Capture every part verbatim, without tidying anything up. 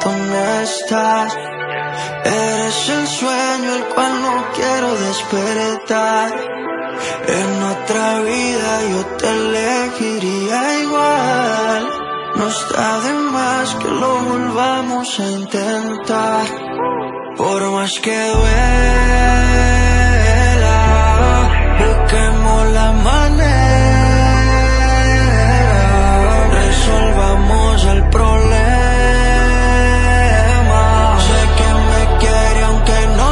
¿dónde estás? Eres el sueño el cual no quiero despertar. En otra vida yo te elegiría igual. No está de más que lo volvamos a intentar. Por más que duela, busquemos la manera, resolvamos el problema. Sé que me quiere aunque no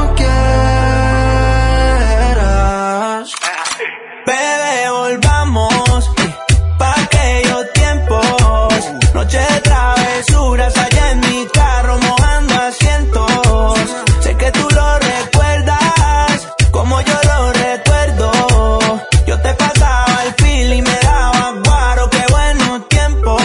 quieras. Bebé, volvamos pa' aquellos tiempos. Noche de travesuras allá en mi carro mojando asientos. Sé que tú lo recuerdas como yo lo recuerdo. Yo te pasaba el feel y me daba guaro, qué buenos tiempos.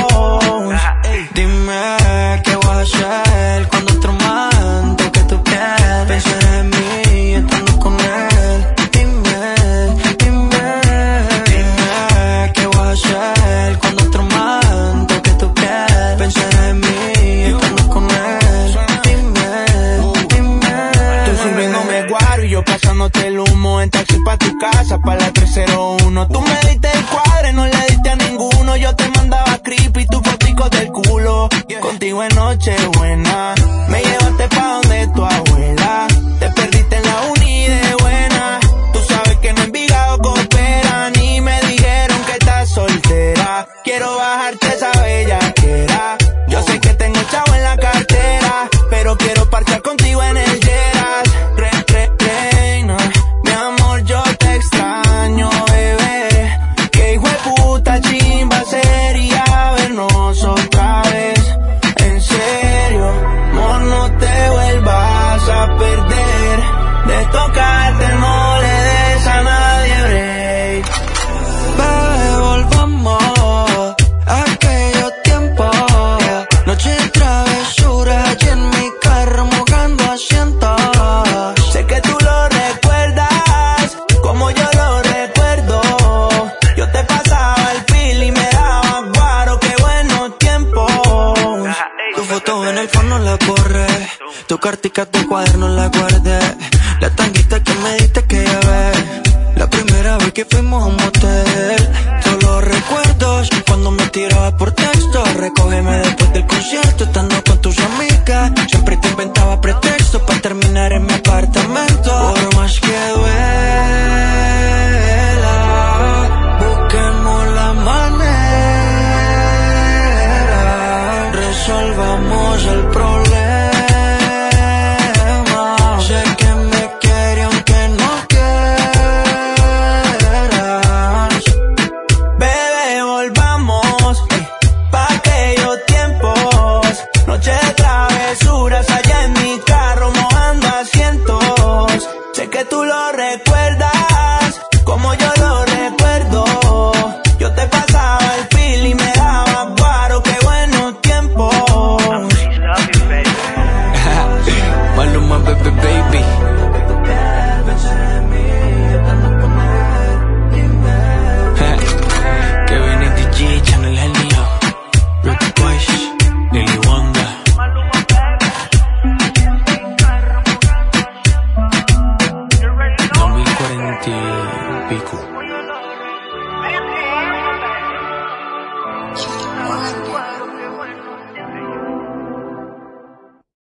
Dime qué voy a hacer cuando otro man toque tu piel. Pensar en mí estando con él. Dime, dime, dime qué voy a hacer cuando otro man toque tu piel. Pensar en mí estando con él. Dime, dime. Tú subiéndome guaro y yo pasándote el humo en taxi pa' tu casa, pa' la tres cero uno. Tú me diste el cuadre, no le diste a ninguno. Yo te mandaba creepy tu fotico del culo. Contigo en Nochebuena me llevaste pa' donde tu abuela. Te perdiste en la uni de buena. Tú sabes que en Envigado cooperan y me dijeron que estás soltera. Quiero bajarte esa bellaquera. Yo sé que tengo chavo en la cartera, pero quiero parchar contigo en el Lleras. Re, re, reina, mi amor, yo te extraño, bebé. Que hijo de puta chimba sería vernos otra vez. En serio, amor, no te vuelvas a perder. De tocarte no le des a nadie break. Bebé, volvamos a aquellos tiempos. Noche de travesura allí en mi carro mojando asientos. Sé que tú lo recuerdas como yo lo recuerdo. Yo te pasaba el feel y me daba guaro, qué buenos tiempos. Tu foto en el phone no la borré. Tu cartica, tu cuaderno la guardé. La tanguita que me diste que llevé. La primera vez que fuimos a un motel. Todos los recuerdos cuando me tiraba por texto. Recógeme después del concierto estando con tus amigas. Siempre te inventaba pretextos para terminar en mi apartamento. Por más que duela, busquemos la manera, resolvamos el problema. Sé que me quiere aunque no quieras. Bebé, volvamos pa' aquellos tiempos. Noche de travesuras allá en mi carro mojando asientos. Sé que tú lo recuerdas como yo lo recuerdo. Yo te pasaba el feel y me daba guaro, qué buenos tiempos. Maluma, baby, baby. Kevin y D J, Channel Genio, Rick Boys, Lily Wanda. dos mil cuarenta y pico.